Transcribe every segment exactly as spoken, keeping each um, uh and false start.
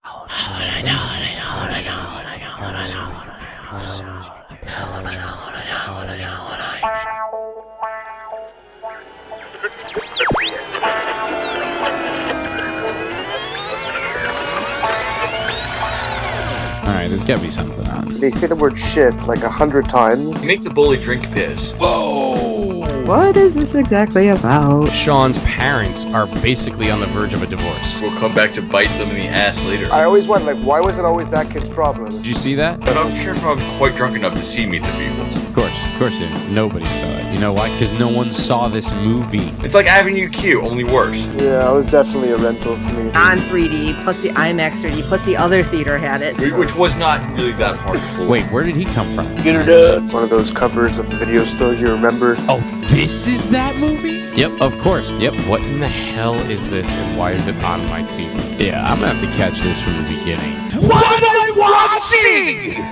Alright, there's gotta be something on. They say the word shit like a hundred times. Make the bully drink piss. Whoa! What is this exactly about? Sean's parents are basically on the verge of a divorce. We'll come back to bite them in the ass later. I always wonder, like, why was it always that kid's problem? Did you see that? But I'm sure if I was quite drunk enough to see Meet the Beatles. Of course, of course, yeah. Nobody saw it. You know why? Because no one saw this movie. It's like Avenue Q, only worse. Yeah, it was definitely a rental for me. On three D, plus the IMAX three D, plus the other theater had it. Which was not really that hard to pull. Wait, where did he come from? Get her done. One of those covers of the video store, you remember? Oh, this is that movie? Yep, of course. Yep. What in the hell is this and why is it on my T V? Yeah, I'm gonna have to catch this from the beginning. What am I watching?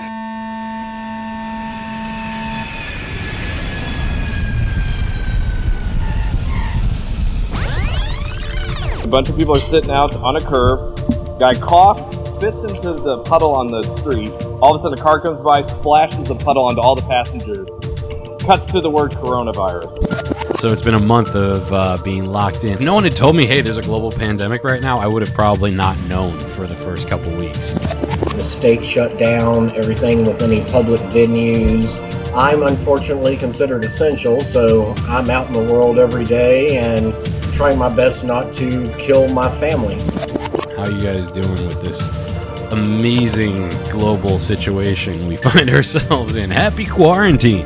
A bunch of people are sitting out on a curb. Guy coughs, spits into the puddle on the street. All of a sudden a car comes by, splashes the puddle onto all the passengers. Cuts to the word coronavirus. So it's been a month of uh, being locked in. If no one had told me, hey, there's a global pandemic right now, I would have probably not known for the first couple weeks. The state shut down everything with any public venues. I'm unfortunately considered essential, so I'm out in the world every day and trying my best not to kill my family. How are you guys doing with this amazing global situation we find ourselves in? Happy quarantine!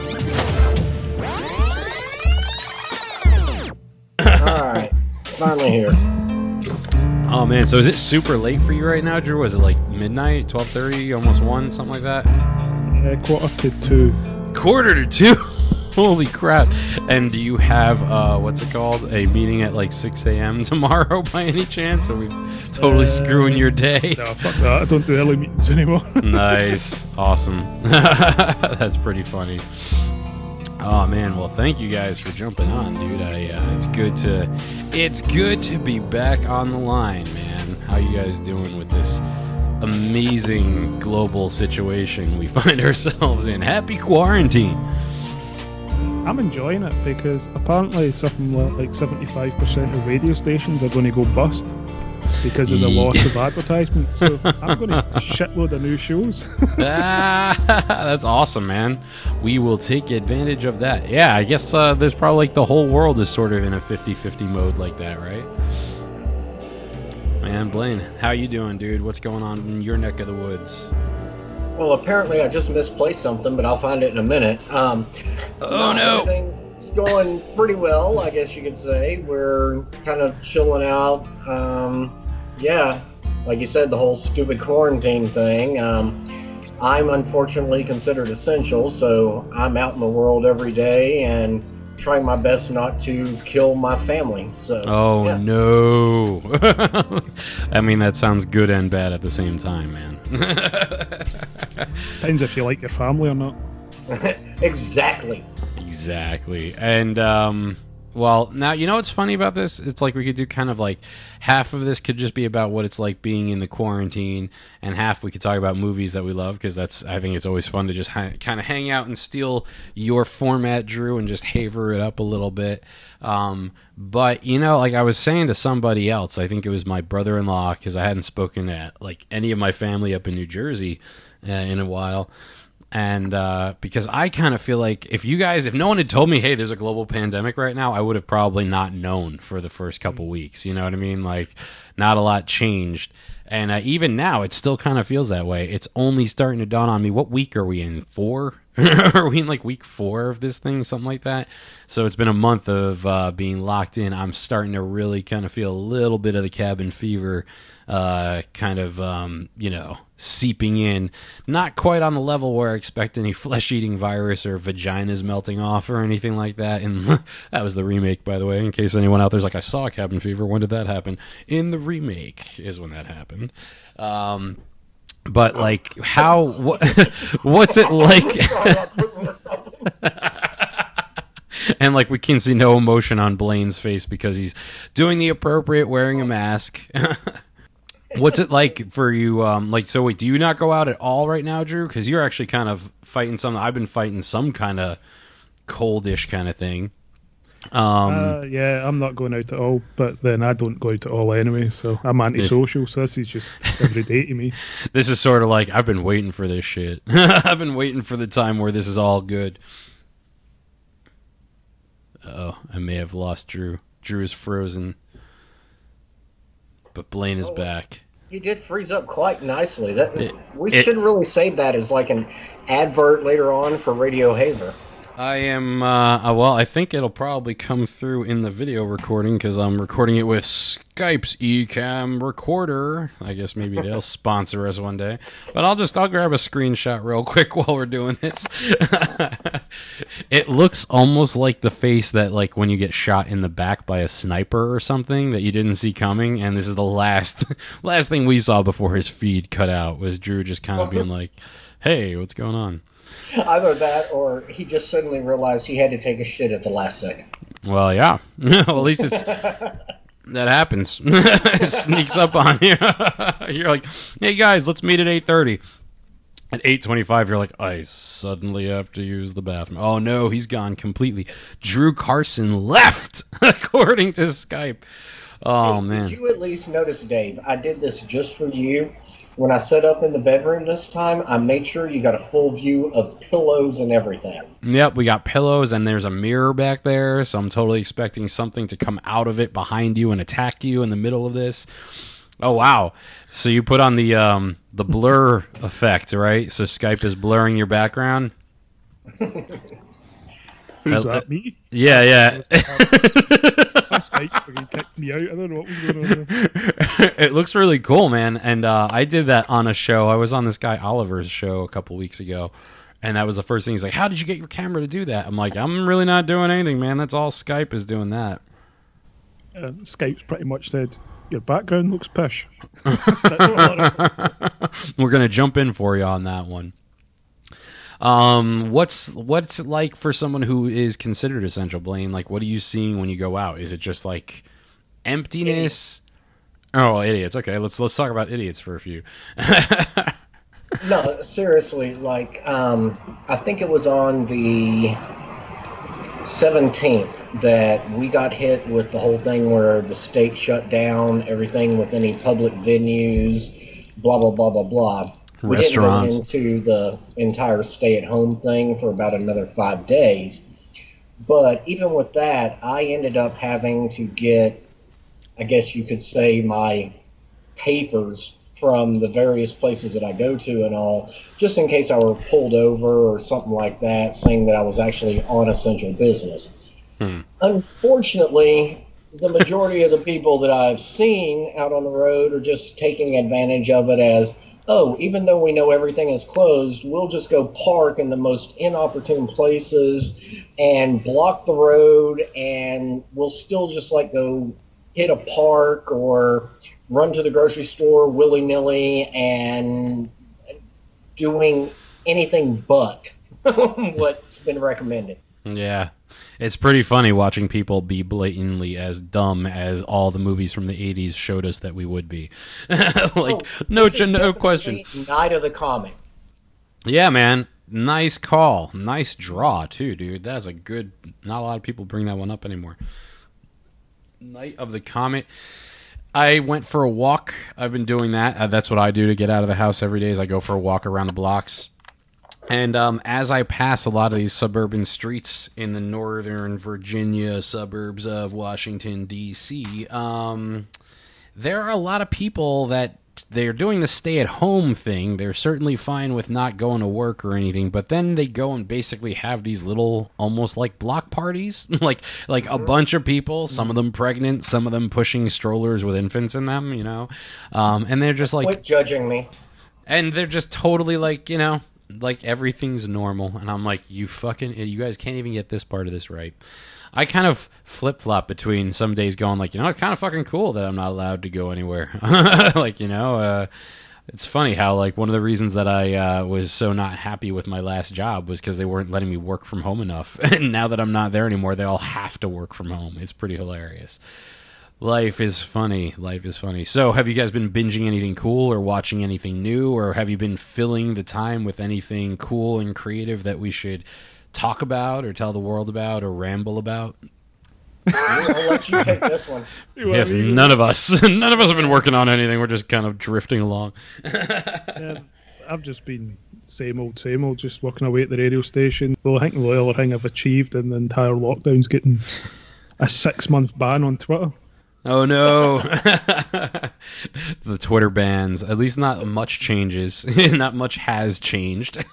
Alright, finally here. Oh man, so is it super late for you right now, Drew? Was it like midnight, twelve thirty, almost one, something like that? Yeah, quarter to two. Quarter to two? Holy crap. And do you have, uh, what's it called, a meeting at like six a.m. tomorrow by any chance? Are we totally uh, screwing your day? No, fuck that. I don't do early meetings anymore. Nice. Awesome. That's pretty funny. Oh man, well thank you guys for jumping on, dude. I uh, it's good to it's good to be back on the line, man. How you guys doing with this amazing global situation we find ourselves in? Happy quarantine. I'm enjoying it because apparently something like seventy-five percent of radio stations are going to go bust because of the loss of advertisement. So I'm going to shitload of new shows. Ah, that's awesome, man. We will take advantage of that. Yeah, I guess uh, there's probably like the whole world is sort of in a fifty-fifty mode like that, right? Man, Blaine, how you doing, dude? What's going on in your neck of the woods? Well, apparently I just misplaced something, but I'll find it in a minute. Um, oh, no. Everything's going pretty well, I guess you could say. We're kind of chilling out. Um, yeah, like you said, the whole stupid quarantine thing. Um, I'm unfortunately considered essential, so I'm out in the world every day and trying my best not to kill my family. So. Oh, yeah. No. I mean, that sounds good and bad at the same time, man. Depends if you like your family or not. Exactly. Exactly. And, um, well, now, you know what's funny about this? It's like we could do kind of like half of this could just be about what it's like being in the quarantine, and half we could talk about movies that we love, because that's, I think it's always fun to just ha- kind of hang out and steal your format, Drew, and just haver it up a little bit. Um, but, you know, like I was saying to somebody else, I think it was my brother-in-law, because I hadn't spoken to like any of my family up in New Jersey uh, in a while. And uh, because I kind of feel like if you guys, if no one had told me, hey, there's a global pandemic right now, I would have probably not known for the first couple weeks. You know what I mean? Like, not a lot changed. And uh, even now, it still kind of feels that way. It's only starting to dawn on me. What week are we in? Four? Are we in like week four of this thing? Something like that. So it's been a month of uh, being locked in. I'm starting to really kind of feel a little bit of the cabin fever uh, kind of, um, you know, seeping in. Not quite on the level where I expect any flesh-eating virus or vaginas melting off or anything like that. And that was the remake, by the way, in case anyone out there's like, I saw cabin fever. When did that happen? In the remake is when that happened. Um, but like, how? What, what's it like? And like, we can see no emotion on Blaine's face because he's doing the appropriate wearing a mask. What's it like for you? Um, like, so wait, do you not go out at all right now, Drew? Because you're actually kind of fighting something. I've been fighting some kind of coldish kind of thing. Um, uh, yeah, I'm not going out at all, but then I don't go out at all anyway, so I'm antisocial, so this is just every day to me. This is sort of like, I've been waiting for this shit. I've been waiting for the time where this is all good. Uh-oh, I may have lost Drew. Drew is frozen. But Blaine is Oh. back. You did freeze up quite nicely. That It- we it- should really save that as like an advert later on for Radio Haver. I am, uh, uh, well, I think it'll probably come through in the video recording because I'm recording it with Skype's Ecamm recorder. I guess maybe they'll sponsor us one day. But I'll just, I'll grab a screenshot real quick while we're doing this. It looks almost like the face that, like, when you get shot in the back by a sniper or something that you didn't see coming. And this is the last, last thing we saw before his feed cut out was Drew just kind of being like, hey, what's going on? Either that, or he just suddenly realized he had to take a shit at the last second. Well, yeah. Well, at least it's that happens. It sneaks up on you. You're like, hey guys, let's meet at eight thirty. At eight twenty-five, you're like, I suddenly have to use the bathroom. Oh no, he's gone completely. Drew Carson left, according to Skype. Oh Hey, man. Did you at least notice, Dave? I did this just for you. When I set up in the bedroom this time, I made sure you got a full view of pillows and everything. Yep, we got pillows and there's a mirror back there, so I'm totally expecting something to come out of it behind you and attack you in the middle of this. Oh wow. So you put on the um the blur effect, right? So Skype is blurring your background? Who's Uh, that, me? Yeah, yeah. That's Skype fucking kicked me out. I don't know what was going on there. It looks really cool, man. And uh, I did that on a show. I was on this guy Oliver's show a couple weeks ago. And that was the first thing. He's like, how did you get your camera to do that? I'm like, I'm really not doing anything, man. That's all Skype is doing that. Uh, Skype's pretty much said, your background looks pish. That's what a lot of- We're going to jump in for you on that one. Um, what's what's it like for someone who is considered essential, Blaine? Like, what are you seeing when you go out? Is it just like emptiness? Oh, idiots. Okay, let's let's talk about idiots for a few. No, seriously, like, um, I think it was on the seventeenth that we got hit with the whole thing where the state shut down everything with any public venues, blah, blah, blah, blah, blah. Restaurants. We didn't go into the entire stay-at-home thing for about another five days. But even with that, I ended up having to get, I guess you could say, my papers from the various places that I go to and all, just in case I were pulled over or something like that, saying that I was actually on essential business. Hmm. Unfortunately, the majority of the people that I've seen out on the road are just taking advantage of it as, oh, even though we know everything is closed, we'll just go park in the most inopportune places and block the road, and we'll still just like go hit a park or run to the grocery store willy-nilly and doing anything but what's been recommended. Yeah. It's pretty funny watching people be blatantly as dumb as all the movies from the eighties showed us that we would be. Like, Oh, no, this is ch- no definitely question. Night of the Comic. Yeah, man. Nice call. Nice draw, too, dude. That's a good... Not a lot of people bring that one up anymore. Night of the Comet. I went for a walk. I've been doing that. Uh, that's what I do to get out of the house every day is I go for a walk around the blocks. And um, as I pass a lot of these suburban streets in the northern Virginia suburbs of Washington, D C, um, there are a lot of people that they're doing the stay-at-home thing. They're certainly fine with not going to work or anything, but then they go and basically have these little, almost like block parties, like like a bunch of people, some of them pregnant, some of them pushing strollers with infants in them, you know, um, and they're just like, Quit judging me. and they're just totally like, you know, like everything's normal, and I'm like, you fucking, you guys can't even get this part of this right. I kind of flip-flop between some days going like, you know, it's kind of fucking cool that I'm not allowed to go anywhere. Like, you know, uh, it's funny how, like, one of the reasons that I uh, was so not happy with my last job was because they weren't letting me work from home enough. And now that I'm not there anymore, they all have to work from home. It's pretty hilarious. Life is funny. Life is funny. So, have you guys been binging anything cool or watching anything new, or have you been filling the time with anything cool and creative that we should talk about or tell the world about or ramble about? I'll let you take this one. Yes, none of us. None of us have been working on anything. We're just kind of drifting along. Yeah, I've just been same old, same old, just working away at the radio station. Though I think the other thing I've achieved in the entire lockdown's getting a six-month ban on Twitter. Oh no. The Twitter bans. At least not much changes. Not much has changed.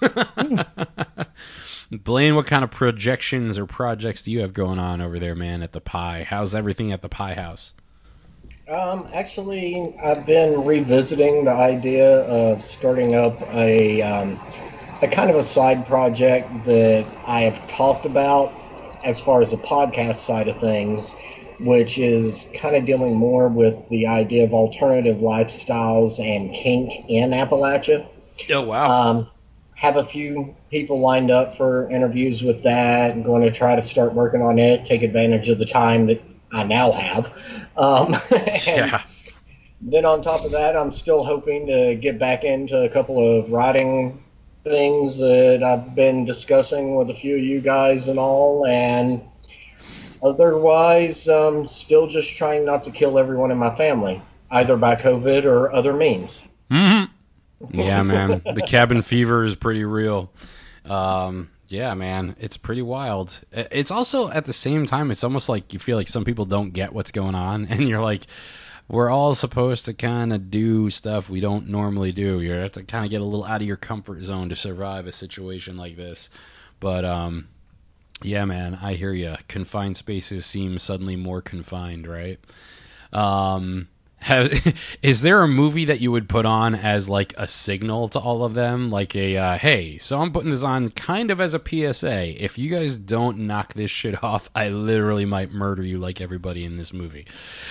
Blaine, what kind of projections or projects do you have going on over there, man, at the Pie? How's everything at the Pie House? Um, actually, I've been revisiting the idea of starting up a, um, a kind of a side project that I have talked about as far as the podcast side of things, which is kind of dealing more with the idea of alternative lifestyles and kink in Appalachia. Oh, wow. Um, have a few people lined up for interviews with that. I'm going to try to start working on it, take advantage of the time that I now have. Um, and Yeah. then on top of that, I'm still hoping to get back into a couple of writing things that I've been discussing with a few of you guys and all, and otherwise, um, still just trying not to kill everyone in my family, either by COVID or other means. Mm-hmm. Yeah, man. The cabin fever is pretty real. Um, yeah, man. It's pretty wild. It's also, at the same time, it's almost like you feel like some people don't get what's going on, and you're like, we're all supposed to kind of do stuff we don't normally do. You have to kind of get a little out of your comfort zone to survive a situation like this. But, um, yeah, man, I hear you. Confined spaces seem suddenly more confined, right? Um... Have, is there a movie that you would put on as like a signal to all of them? Like a, uh, hey, so I'm putting this on kind of as a P S A. If you guys don't knock this shit off, I literally might murder you like everybody in this movie.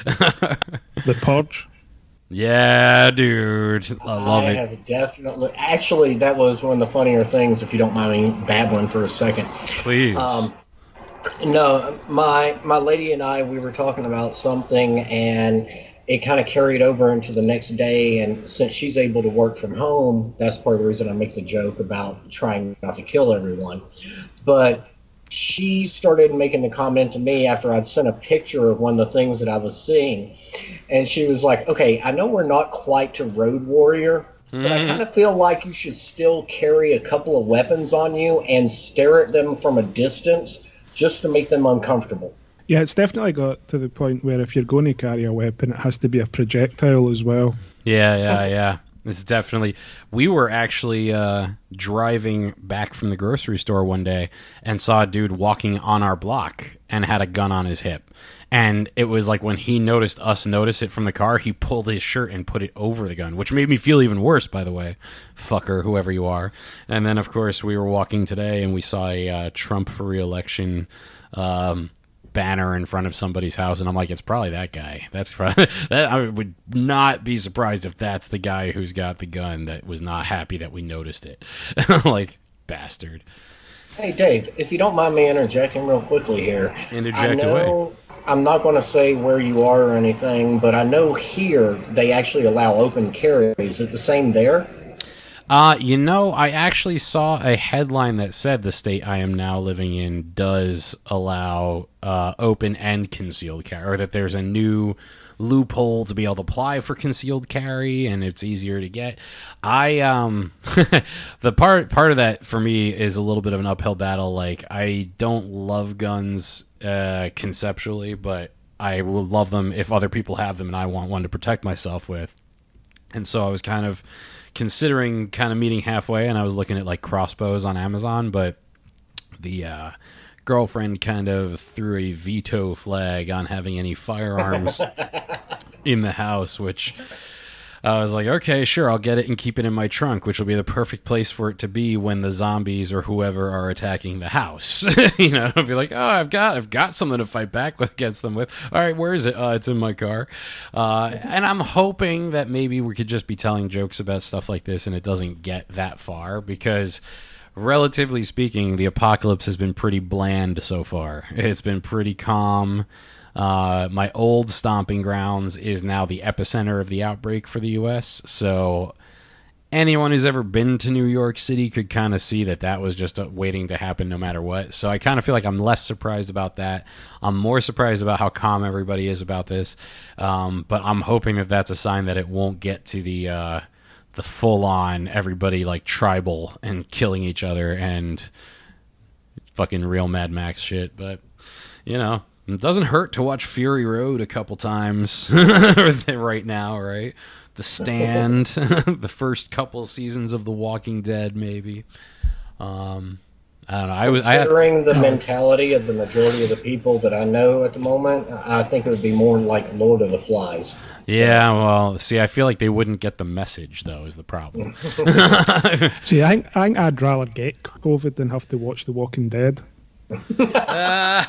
The Purge. Yeah, dude. I love I it. have definitely. Actually, that was one of the funnier things, if you don't mind me babbling for a second. Please. Um, no, my my lady and I, we were talking about something, and it kind of carried over into the next day, and since she's able to work from home, that's part of the reason I make the joke about trying not to kill everyone. But she started making the comment to me after I'd sent a picture of one of the things that I was seeing, and she was like, okay, I know we're not quite to Road Warrior, but I kind of feel like you should still carry a couple of weapons on you and stare at them from a distance just to make them uncomfortable. Yeah, it's definitely got to the point where if you're going to carry a weapon, it has to be a projectile as well. Yeah, yeah, yeah. It's definitely... We were actually uh, driving back from the grocery store one day and saw a dude walking on our block and had a gun on his hip. And it was like when he noticed us notice it from the car, he pulled his shirt and put it over the gun, which made me feel even worse, by the way. Fucker, whoever you are. And then, of course, we were walking today and we saw a uh, Trump for re-election... Um, banner in front of somebody's house, and I'm like, it's probably that guy. That's probably that. I would not be surprised if that's the guy who's got the gun that was not happy that we noticed it. Like, bastard. Hey, Dave, if you don't mind me interjecting real quickly here. Interject I know, away. I'm not going to say where you are or anything, but I know here they actually allow open carry. Is it the same there? Uh, you know, I actually saw a headline that said the state I am now living in does allow uh, open and concealed carry, or that there's a new loophole to be able to apply for concealed carry, and it's easier to get. I um, the part part of that for me is a little bit of an uphill battle. Like, I don't love guns uh, conceptually, but I will love them if other people have them, and I want one to protect myself with. And so I was kind of considering kind of meeting halfway, and I was looking at like crossbows on Amazon, but the uh, girlfriend kind of threw a veto flag on having any firearms in the house, which I was like, okay, sure, I'll get it and keep it in my trunk, which will be the perfect place for it to be when the zombies or whoever are attacking the house. You know, I'll be like, oh, I've got, I've got something to fight back against them with. All right, where is it? Uh, it's in my car. Uh, and I'm hoping that maybe we could just be telling jokes about stuff like this and it doesn't get that far, because relatively speaking, the apocalypse has been pretty bland so far. It's been pretty calm. Uh, my old stomping grounds is now the epicenter of the outbreak for the U S, so anyone who's ever been to New York City could kind of see that that was just uh, waiting to happen no matter what. So I kind of feel like I'm less surprised about that. I'm more surprised about how calm everybody is about this, um, but I'm hoping that that's a sign that it won't get to the uh, the full-on everybody like tribal and killing each other and fucking real Mad Max shit. But, you know, it doesn't hurt to watch Fury Road a couple times right now, right? The Stand, the first couple seasons of The Walking Dead, maybe. Um, I don't know. I was considering I had, the mentality of the majority of the people that I know at the moment. I think it would be more like Lord of the Flies. Yeah, well, see, I feel like they wouldn't get the message, though, is the problem. See, I think, I think I'd rather get COVID than have to watch The Walking Dead. uh,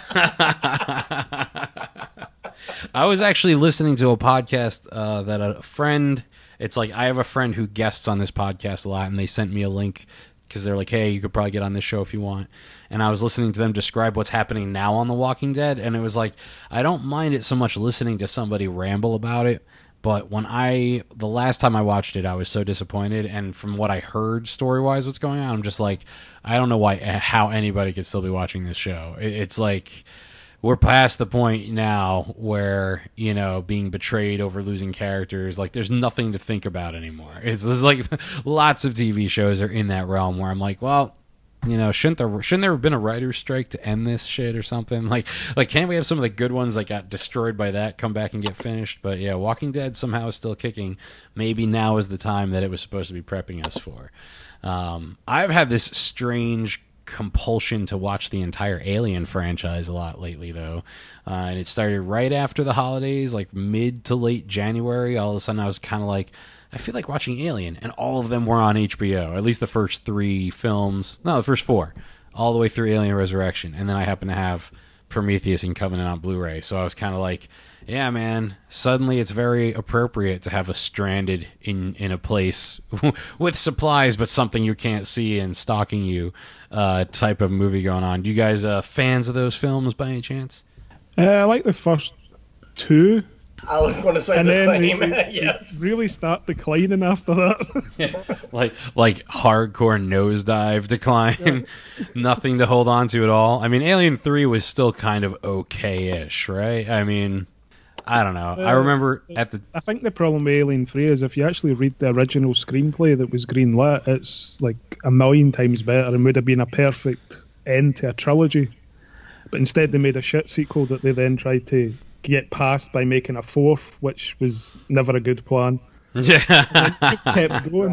I was actually listening to a podcast uh, that a friend, it's like I have a friend who guests on this podcast a lot, and they sent me a link because they're like, hey, you could probably get on this show if you want. And I was listening to them describe what's happening now on The Walking Dead, and it was like, I don't mind it so much listening to somebody ramble about it, but when I, the last time I watched it, I was so disappointed, and from what I heard story-wise what's going on, I'm just like, I don't know why, how anybody could still be watching this show. It's like, we're past the point now where, you know, being betrayed over losing characters, like, there's nothing to think about anymore. It's, it's like, lots of T V shows are in that realm where I'm like, well, you know, shouldn't there shouldn't there have been a writer's strike to end this shit or something? Like, like can't we have some of the good ones that got destroyed by that come back and get finished? But yeah, Walking Dead somehow is still kicking. Maybe now is the time that it was supposed to be prepping us for. Um, I've had this strange compulsion to watch the entire Alien franchise a lot lately, though, uh, and it started right after the holidays, like mid to late January. All of a sudden, I was kind of like, I feel like watching Alien, and all of them were on H B O, at least the first three films. No, the first four, all the way through Alien Resurrection, and then I happen to have Prometheus and Covenant on Blu-ray, so I was kind of like, yeah, man, suddenly it's very appropriate to have a stranded in, in a place with supplies, but something you can't see and stalking you uh, type of movie going on. Do you guys uh, fans of those films by any chance? Uh, I like the first two. I was going to say and the then same. they, they Yes. really start declining after that. Yeah. Like like hardcore nosedive decline. Nothing to hold on to at all. I mean, Alien three was still kind of okay-ish, right? I mean, I don't know. Uh, I remember at the... I think the problem with Alien three is if you actually read the original screenplay that was greenlit, it's like a million times better and would have been a perfect end to a trilogy. But instead they made a shit sequel that they then tried to get past by making a fourth, which was never a good plan. Yeah. Just kept going.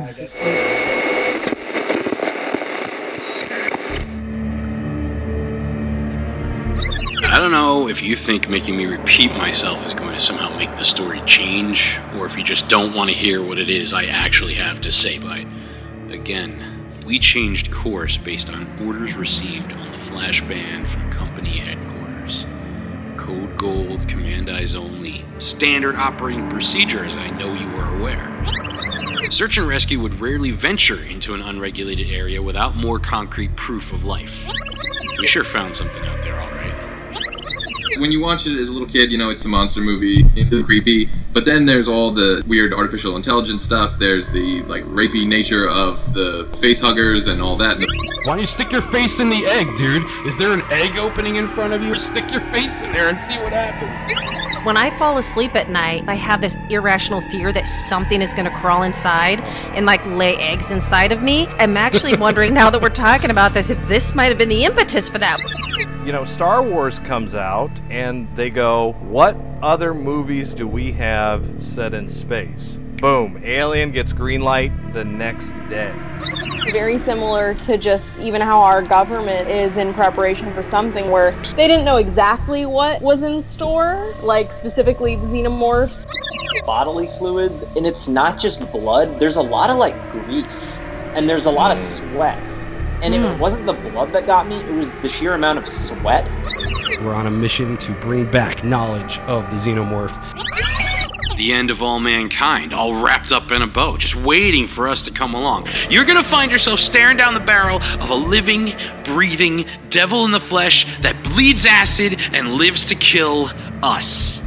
I don't know if you think making me repeat myself is going to somehow make the story change, or if you just don't want to hear what it is I actually have to say, but again, we changed course based on orders received on the flash band from company headquarters. Code Gold, command eyes only. Standard operating procedure, as I know you are aware. Search and rescue would rarely venture into an unregulated area without more concrete proof of life. We sure found something out there, all right. When you watch it as a little kid, you know, it's a monster movie, it's really creepy, but then there's all the weird artificial intelligence stuff, there's the, like, rapey nature of the face huggers and all that. Why don't you stick your face in the egg, dude? Is there an egg opening in front of you? Stick your face in there and see what happens. When I fall asleep at night, I have this irrational fear that something is going to crawl inside and, like, lay eggs inside of me. I'm actually wondering, now that we're talking about this, if this might have been the impetus for that. You know, Star Wars comes out, and they go, what other movies do we have set in space? Boom, Alien gets green light the next day. Very similar to just even how our government is in preparation for something where they didn't know exactly what was in store, like specifically xenomorphs. Bodily fluids, and it's not just blood, there's a lot of like grease, and there's a lot of sweat. And if it wasn't the blood that got me, it was the sheer amount of sweat. We're on a mission to bring back knowledge of the xenomorph. the end of all mankind, all wrapped up in a bow, just waiting for us to come along. You're gonna find yourself staring down the barrel of a living, breathing devil in the flesh that bleeds acid and lives to kill us.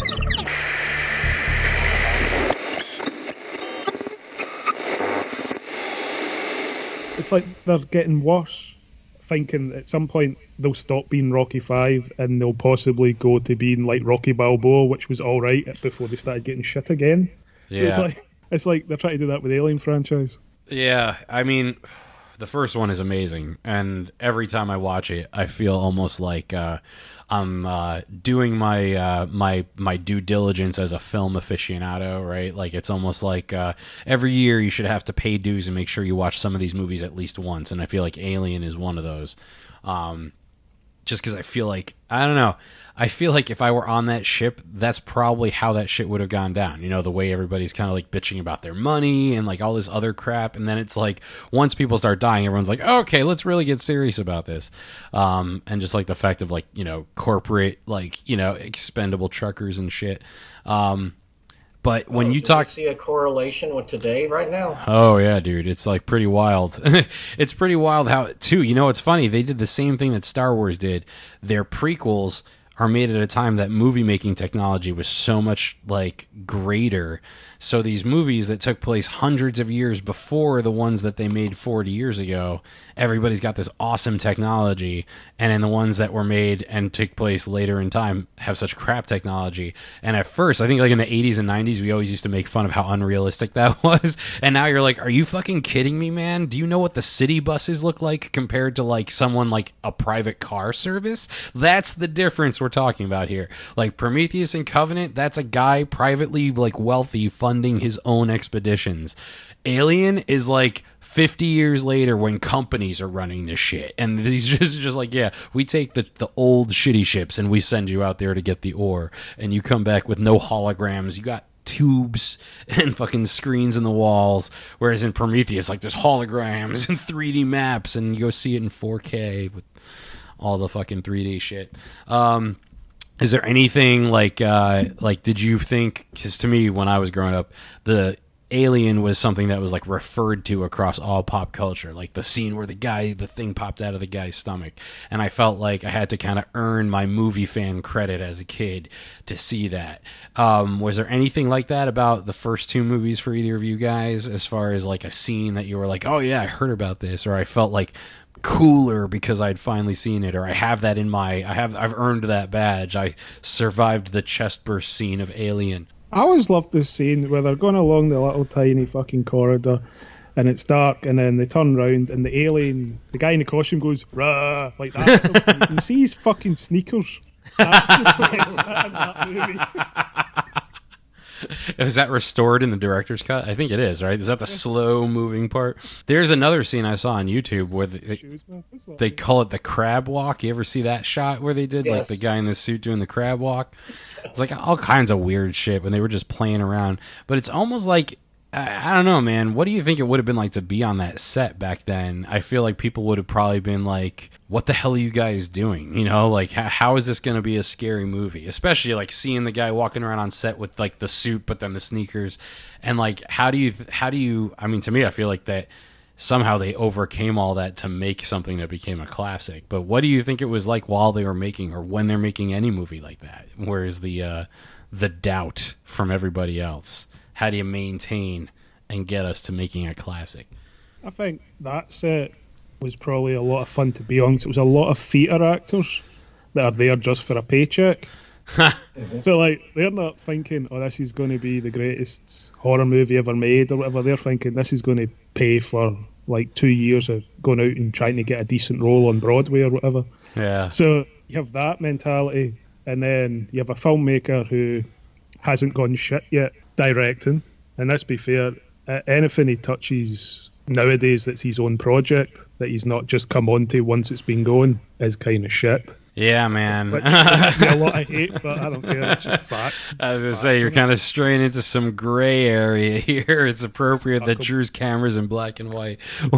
It's like they're getting worse, thinking at some point they'll stop being Rocky Five and they'll possibly go to being like Rocky Balboa, which was all right before they started getting shit again. Yeah. So it's like it's like they're trying to do that with the Alien franchise. Yeah, I mean, the first one is amazing, and every time I watch it, I feel almost like uh, I'm uh, doing my uh, my my due diligence as a film aficionado, right? Like it's almost like uh, every year you should have to pay dues and make sure you watch some of these movies at least once, and I feel like Alien is one of those. Um, just because I feel like, I don't know, I feel like if I were on that ship, that's probably how that shit would have gone down. You know, the way everybody's kind of like bitching about their money and like all this other crap. And then it's like, once people start dying, everyone's like, oh, okay, let's really get serious about this. Um, and just like the fact of like, you know, corporate, like, you know, expendable truckers and shit. Um, but when Oh, you do talk... see a correlation with today right now? Oh, yeah, dude. It's, like, pretty wild. It's pretty wild how, too, you know, it's funny. They did the same thing that Star Wars did. Their prequels are made at a time that movie-making technology was so much, like, greater. So these movies that took place hundreds of years before the ones that they made forty years ago, everybody's got this awesome technology, and then the ones that were made and took place later in time have such crap technology. And at first, I think like in the eighties and nineties, we always used to make fun of how unrealistic that was. And now you're like, are you fucking kidding me, man? Do you know what the city buses look like compared to like someone like a private car service? That's the difference we're talking about here. Like Prometheus and Covenant, that's a guy privately like wealthy funding his own expeditions. Alien is like fifty years later when companies are running this shit, and these just just like, yeah, we take the the old shitty ships and we send you out there to get the ore, and you come back with no holograms. You got tubes and fucking screens in the walls, whereas in Prometheus, like there's holograms and three D maps, and you go see it in four K with all the fucking three D shit. Um, is there anything like uh, like did you think? Because to me, when I was growing up, the Alien was something that was like referred to across all pop culture, like the scene where the guy, the thing popped out of the guy's stomach, and I felt like I had to kind of earn my movie fan credit as a kid to see that. Um, was there anything like that about the first two movies for either of you guys, as far as like a scene that you were like, oh yeah, I heard about this, or I felt like cooler because I'd finally seen it, or I have that in my, I have, I've earned that badge, I survived the chestburst scene of Alien? I always loved this scene where they're going along the little tiny fucking corridor and it's dark, and then they turn around and the alien, the guy in the costume goes, rah, like that. You can see his fucking sneakers. That's the best bit in that movie. Is that restored in the director's cut? I think it is, right? Is that the slow moving part? There's another scene I saw on YouTube where they, they call it the crab walk. You ever see that shot where they did yes. like the guy in the suit doing the crab walk? It's like all kinds of weird shit when they were just playing around. But it's almost like, I, I don't know, man. What do you think it would have been like to be on that set back then? I feel like people would have probably been like, what the hell are you guys doing? You know, like how, how is this going to be a scary movie? Especially like seeing the guy walking around on set with like the suit, but then the sneakers. And like, how do you, how do you, I mean, to me, I feel like that somehow they overcame all that to make something that became a classic. But what do you think it was like while they were making, or when they're making any movie like that? Where's the, uh, the doubt from everybody else? How do you maintain and get us to making a classic? I think that set was probably a lot of fun to be on. So it was a lot of theatre actors that are there just for a paycheck. So like they're not thinking, oh, this is going to be the greatest horror movie ever made or whatever. They're thinking this is going to pay for like two years of going out and trying to get a decent role on Broadway or whatever. Yeah. So you have that mentality, and then you have a filmmaker who hasn't gone shit yet directing. And let's be fair, anything he touches nowadays that's his own project, that he's not just come onto once it's been going, is kind of shit. Yeah, man. Which might be a lot of hate, but I don't care. It's just fact. I was gonna say you're kind of straying into some gray area here. It's appropriate that Drew's camera's in black and white.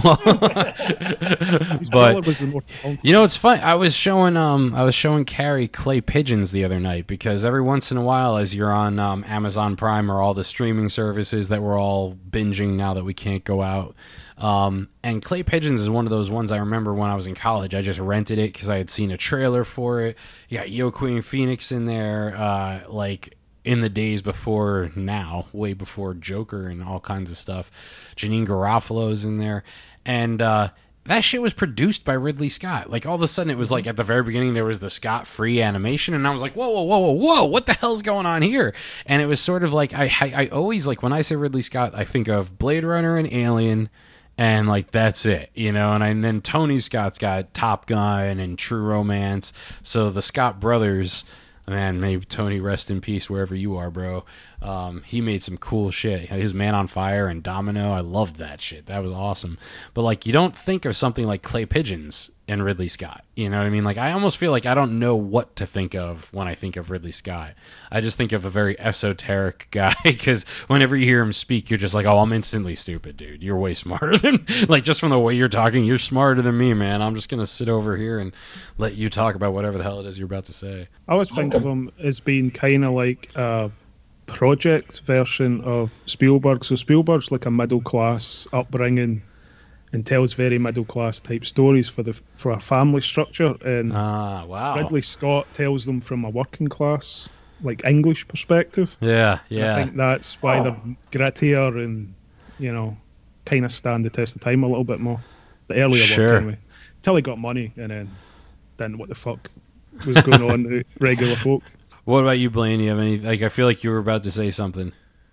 But you know, it's funny. I was showing um I was showing Carrie clay pigeons the other night because every once in a while, as you're on um, Amazon Prime or all the streaming services that we're all binging now that we can't go out. Um, and Clay Pigeons is one of those ones I remember when I was in college. I just rented it because I had seen a trailer for it. You got Joaquin Phoenix in there, uh, like in the days before now, way before Joker and all kinds of stuff. Janine Garofalo's in there. And uh, that shit was produced by Ridley Scott. Like all of a sudden it was like at the very beginning there was the Scott free animation and I was like, whoa, whoa, whoa, whoa, whoa, what the hell's going on here? And it was sort of like, I, I, I always, like when I say Ridley Scott, I think of Blade Runner and Alien. And, like, that's it, you know? And, I, and then Tony Scott's got Top Gun and True Romance. So the Scott brothers, man, may Tony rest in peace wherever you are, bro. Um, he made some cool shit. His Man on Fire and Domino, I loved that shit. That was awesome. But, like, you don't think of something like Clay Pigeons and Ridley Scott. You know what I mean? Like, I almost feel like I don't know what to think of when I think of Ridley Scott. I just think of a very esoteric guy because whenever you hear him speak, you're just like, oh, I'm instantly stupid, dude. You're way smarter than, like, just from the way you're talking, you're smarter than me, man. I'm just going to sit over here and let you talk about whatever the hell it is you're about to say. I always think of him as being kind of like a project version of Spielberg. So Spielberg's like a middle-class upbringing and tells very middle class type stories for the for a family structure, and ah, wow. Ridley Scott tells them from a working class, like English perspective. Yeah, yeah. I think that's why oh. they're grittier and you know kind of stand the test of time a little bit more. The earlier sure. work anyway, until he got money and then then what the fuck was going on to regular folk. What about you, Blaine? You have any? Like, I feel like you were about to say something.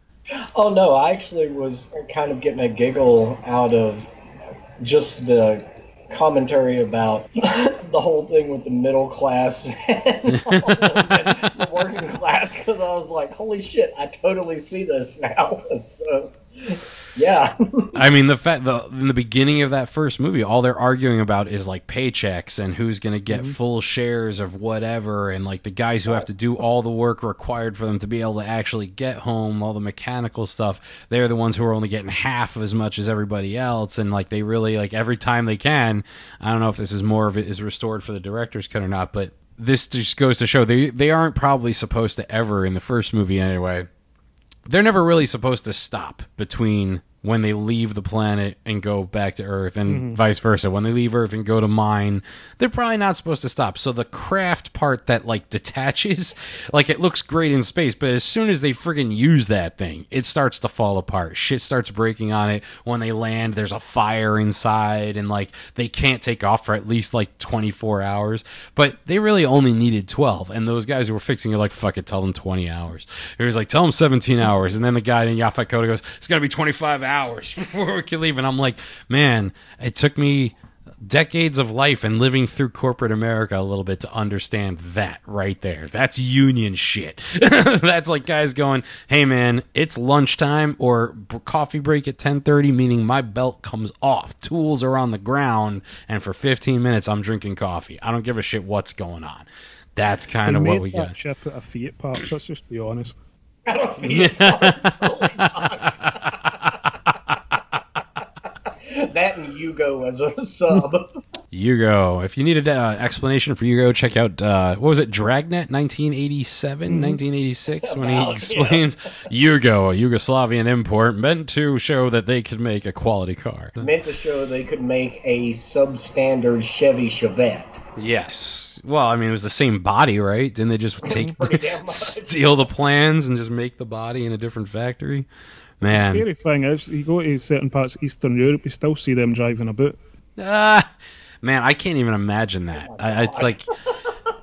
Oh no, I actually was kind of getting a giggle out of just the commentary about the whole thing with the middle class and the working class, because I was like, holy shit, I totally see this now. So, yeah. I mean, the fact the in the beginning of that first movie, all they're arguing about is like paychecks and who's going to get mm-hmm. full shares of whatever, and like the guys who have to do all the work required for them to be able to actually get home, all the mechanical stuff. They're the ones who are only getting half of as much as everybody else, and like they really like every time they can. I don't know if this is more of it is restored for the director's cut or not, but this just goes to show they they aren't probably supposed to ever in the first movie anyway. They're never really supposed to stop between when they leave the planet and go back to Earth and mm-hmm. vice versa. When they leave Earth and go to mine, they're probably not supposed to stop. So the craft part that like detaches, like it looks great in space, but as soon as they friggin' use that thing, it starts to fall apart. Shit starts breaking on it. When they land, there's a fire inside and like they can't take off for at least like twenty-four hours, but they really only needed twelve. And those guys who were fixing it are like, fuck it, tell them twenty hours. It was like, tell them seventeen hours. And then the guy in Yaphet Kotto goes, it's got to be twenty-five hours before we can leave. And I'm like, man, it took me decades of life and living through corporate America a little bit to understand that right there. That's union shit. That's like guys going, hey man, it's lunchtime or coffee break at ten thirty, meaning my belt comes off, tools are on the ground, and for fifteen minutes I'm drinking coffee. I don't give a shit what's going on. That's kind of what we got. Ship at a Fiat park, let's just be honest. That and Yugo as a sub. Yugo. If you needed an uh, explanation for Yugo, check out, uh, what was it, Dragnet, nineteen eighty-seven, mm-hmm. nineteen eighty-six, when he explains yeah. Yugo, a Yugoslavian import, meant to show that they could make a quality car. Meant to show they could make a substandard Chevy Chevette. Yes. Well, I mean, it was the same body, right? Didn't they just take steal the plans and just make the body in a different factory? Man. The scary thing is, you go to certain parts of Eastern Europe, you still see them driving about. Ah, man, I can't even imagine that. I, it's like,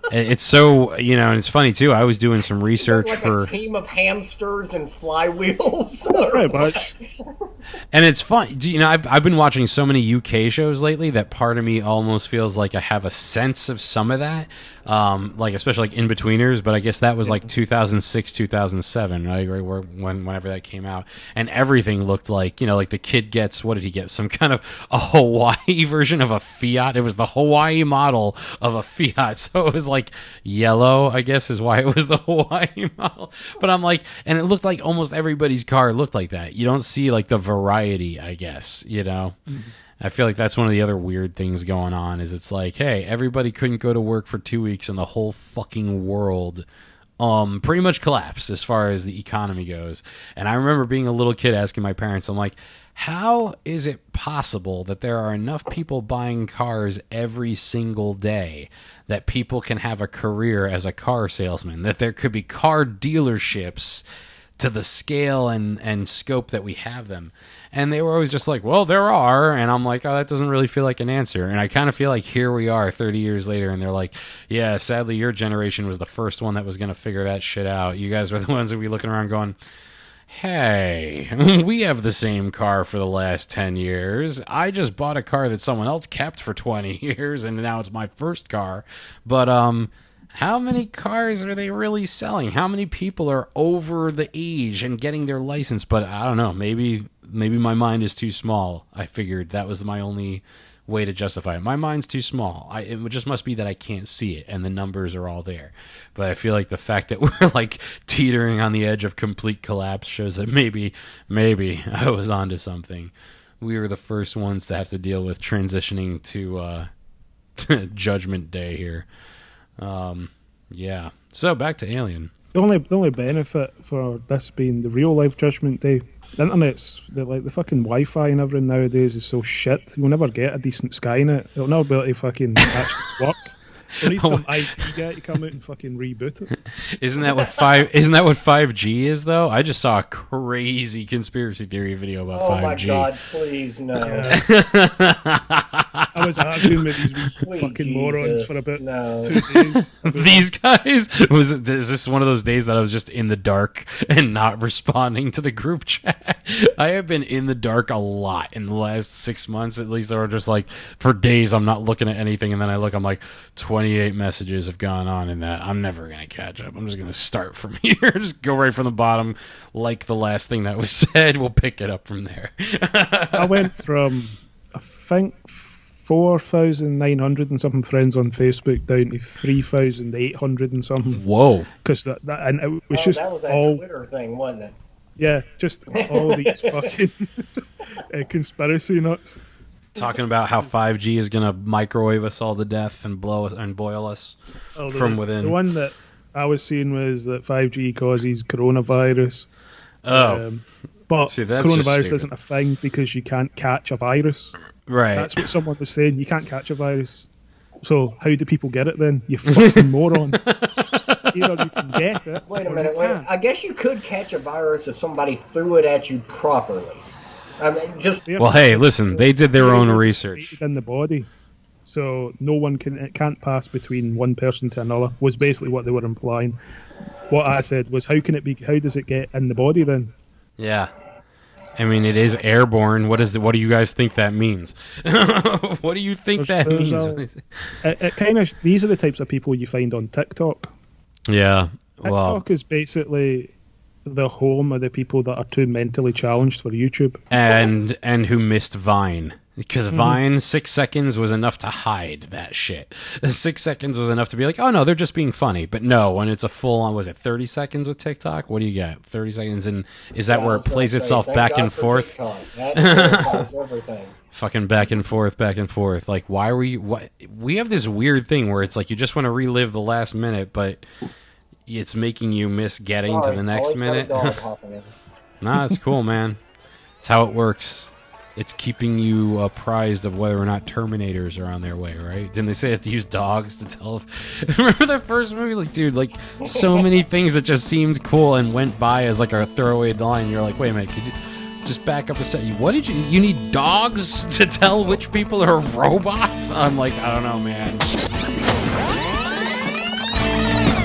It's so, you know, and it's funny too. I was doing some research like for a team of hamsters and flywheels. Pretty much. And it's fun. Do You know, I've, I've been watching so many U K shows lately that part of me almost feels like I have a sense of some of that, um, like especially like In-Betweeners. But I guess that was like two thousand six, two thousand seven, right? Where, when whenever that came out, and everything looked like, you know, like the kid gets, what did he get? Some kind of a Hawaii version of a Fiat. It was the Hawaii model of a Fiat, so it was like yellow, I guess is why it was the Hawaii model. But I'm like, and it looked like almost everybody's car looked like that. You don't see like the variety, I guess, you know. Mm-hmm. I feel like that's one of the other weird things going on is it's like, hey, everybody couldn't go to work for two weeks and the whole fucking world um pretty much collapsed as far as the economy goes. And I remember being a little kid asking my parents, I'm like, how is it possible that there are enough people buying cars every single day that people can have a career as a car salesman, that there could be car dealerships to the scale and, and scope that we have them? And they were always just like, well, there are. And I'm like, oh, that doesn't really feel like an answer. And I kind of feel like here we are thirty years later, and they're like, yeah, sadly, your generation was the first one that was going to figure that shit out. You guys were the ones that would be looking around going, hey, we have the same car for the last ten years. I just bought a car that someone else kept for twenty years, and now it's my first car. But, um... how many cars are they really selling? How many people are over the age and getting their license? But I don't know. Maybe maybe my mind is too small. I figured that was my only way to justify it. My mind's too small. I, it just must be that I can't see it, and the numbers are all there. But I feel like the fact that we're like teetering on the edge of complete collapse shows that maybe, maybe I was onto something. We were the first ones to have to deal with transitioning to, uh, to Judgment Day here. Um, yeah. So back to Alien. The only the only benefit for this being the real life Judgment Day, the internet's the, like the fucking Wi-Fi and everything nowadays is so shit. You'll never get a decent Skynet. It'll never be able to fucking actually work. They need some I T guy to come out and fucking reboot it. Isn't that what five? Isn't that what five G is though? I just saw a crazy conspiracy theory video about five G. Oh my god! Please no. I was arguing with these Sweet fucking Jesus, morons for about no. two days. These guys, was it, is this one of those days that I was just in the dark and not responding to the group chat? I have been in the dark a lot in the last six months at least. They were just like, for days I'm not looking at anything, and then I look, I'm like, twenty-eight messages have gone on in that. I'm never going to catch up. I'm just going to start from here. Just go right from the bottom, like the last thing that was said. We'll pick it up from there. I went from, I think, four thousand nine hundred and something friends on Facebook down to three thousand eight hundred and something. Whoa. Because that, that, and it was Oh, just that was that all, Twitter thing, wasn't it? yeah, just all these fucking uh, conspiracy nuts. Talking about how five G is going to microwave us all to death and blow us and boil us Oh, the, from within. The one that I was seeing was that five G causes coronavirus. Oh. Um, but See, that's just coronavirus stupid. isn't a thing because you can't catch a virus. Right. That's what someone was saying. You can't catch a virus. So how do people get it then? You fucking moron. Either you can get it. Wait a or minute. you Wait. can't. I guess you could catch a virus if somebody threw it at you properly. I mean, just Well, hey, listen, they did their own research. In the body, so no one can it can't pass between one person to another. Was basically what they were implying. What I said was, how can it be? How does it get in the body then? Yeah. I mean, it is airborne. What is the, what do you guys think that means? What do you think There's- that there's means? a- it, it kind of these are the types of people you find on TikTok. Yeah. Well, TikTok is basically the home of the people that are too mentally challenged for YouTube. and and who missed Vine. Because Mhm. Vine, six seconds was enough to hide that shit. Six seconds was enough to be like, oh no, they're just being funny. But no, when it's a full on, was it thirty seconds with TikTok? What do you get? thirty seconds, and is that Yeah, where I it was gonna plays say, itself thank back God and for forth? TikTok. That clarifies everything. Fucking back and forth, back and forth. Like, why were you? What? We have this weird thing where it's like you just want to relive the last minute, but it's making you miss getting Sorry, to the next always got a minute. dog hopping in. Nah, it's cool, man. It's how it works. It's keeping you apprised of whether or not Terminators are on their way, right? Didn't they say they have to use dogs to tell if... Remember that first movie? Like, dude, like, so many things that just seemed cool and went by as, like, a throwaway line. You're like, wait a minute, could you just back up a second? What did you... You need dogs to tell which people are robots? I'm like, I don't know, man.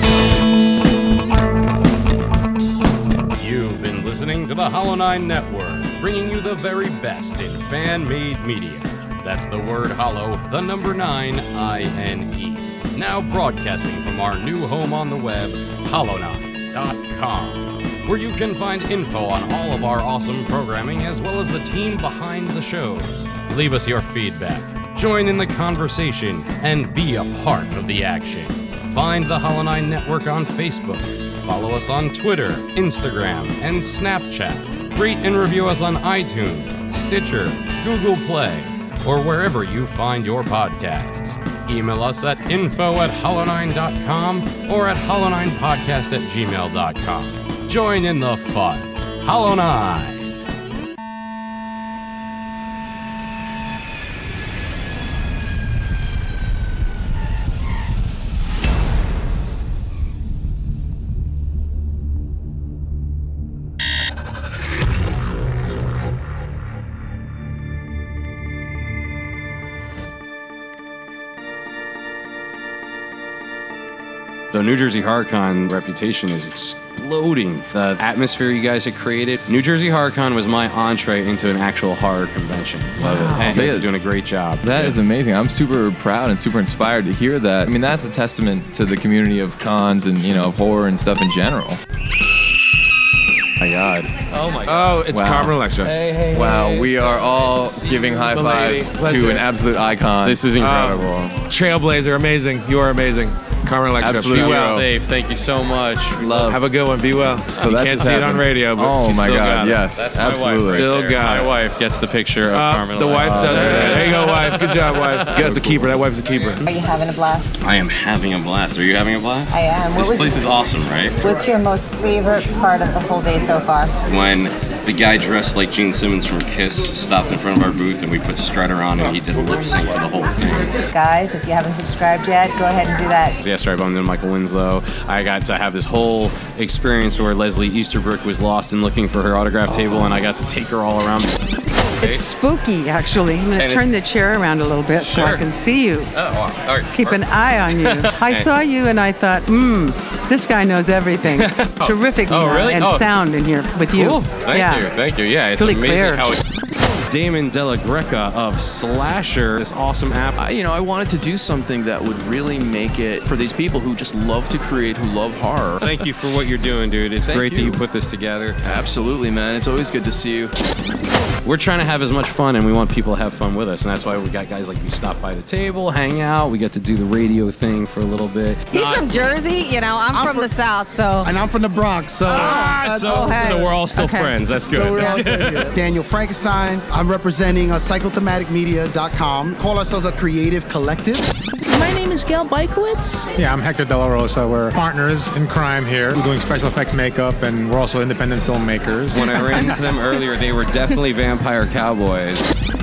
You've been listening to the Hollow Nine Network, bringing you the very best in fan-made media. That's the word hollow, the number nine, I N E. Now broadcasting from our new home on the web, hollow nine dot com, where you can find info on all of our awesome programming as well as the team behind the shows. Leave us your feedback, join in the conversation, and be a part of the action. Find the Hollow Nine Network on Facebook. Follow us on Twitter, Instagram, and Snapchat. Rate and review us on iTunes, Stitcher, Google Play, or wherever you find your podcasts. Email us at info at hollow nine dot com or at hollow nine podcast at gmail dot com. Join in the fun. Hollow Nine. The New Jersey HorrorCon reputation is exploding. The atmosphere you guys had created. New Jersey HorrorCon was my entree into an actual horror convention. Love it. And you guys are doing a great job. That is amazing. I'm super proud and super inspired to hear that. I mean, that's a testament to the community of cons and, you know, of horror and stuff in general. My God. Oh my God. Oh, it's Wow. Carmen Electra. Hey, hey, wow, hey, we so are all giving high fives to an absolute icon. This is incredible. Uh, Trailblazer, amazing. You are amazing. Carmen Electra, Absolutely. be well. Safe. Thank you so much. Love. Have a good one. Be well. So you that's can't what's see it on happening. radio, but Oh she my still God, got it. yes, That's my absolutely. wife right Still there. got My it. wife gets the picture of Uh, Carmen. the wife Electra. does it. There you go, wife. Good job, wife. That's a keeper. That wife's a keeper. Are you having a blast? I am having a blast. Are you having a blast? I am. What This was- place is awesome, right? What's your most favorite part of the whole day so far? When the guy dressed like Gene Simmons from Kiss stopped in front of our booth and we put Strutter on and he did a lip sync to the whole thing. Guys, if you haven't subscribed yet, go ahead and do that. Yesterday I bumped into Michael Winslow. I got to have this whole experience where Leslie Easterbrook was lost and looking for her autograph table, and I got to take her all around. It's spooky, actually. I'm going to And turn it- the chair around a little bit so I Sure. can see you. Oh, all right. Keep an eye on you. I saw you and I thought, hmm, this guy knows everything. Terrific Oh, really? and Oh. sound in here with you. Cool. Thank yeah. you. Thank you. Yeah, it's Really amazing clear. how it... Damon Della Greca of Slasher, this awesome app. I, you know, I wanted to do something that would really make it for these people who just love to create, who love horror. Thank you for what you're doing, dude. It's Thank great you. that you put this together. Absolutely, man. It's always good to see you. We're trying to have as much fun, and we want people to have fun with us, and that's why we got guys like you stop by the table, hang out. We get to do the radio thing for a little bit. He's from Jersey, you know, I'm, from, the South, so. And I'm from the Bronx, so. Ah, so, okay. so we're all still Okay. friends. That's good. So we're That's all good. good. Daniel Frankenstein. I'm representing uh, psychothematic media dot com. Call ourselves a creative collective. My name is Gail Bykowitz. Yeah, I'm Hector De La Rosa. We're partners in crime here. We're doing special effects makeup, and we're also independent filmmakers. When I ran into them earlier, they were definitely vampire cowboys.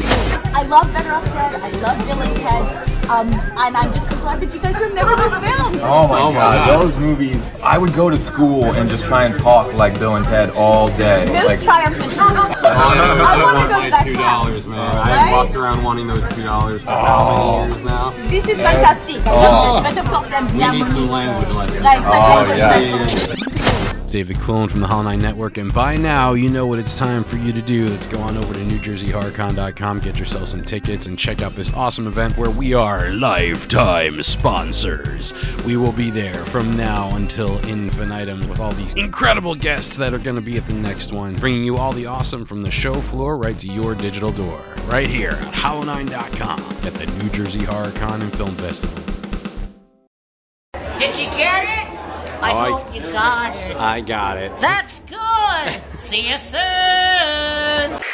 I love Better Off Dead. I love Bill and Ted. Um, and I'm just so glad that you guys remember those films. Oh my god, those movies. I would go to school and just try and talk like Bill and Ted all day. Those Like, triumphant times. I want to go to that Two camp. dollars, man. Right? I walked around wanting those two dollars for how many years now? This is fantastic. I love this. But of course, I'm We need some language lessons. Like, like Oh, language yeah. lessons. David Clone from the Hollow Nine Network, and by now you know what it's time for you to do. Let's go on over to New Jersey Horror Con dot com, get yourself some tickets, and check out this awesome event where we are lifetime sponsors. We will be there from now until infinitum with all these incredible guests that are going to be at the next one, bringing you all the awesome from the show floor right to your digital door, right here at hollow nine dot com at the New Jersey Horror Con and Film Festival. Did you get it? I Oh, I- hope you got it. I got it. That's good. See you soon.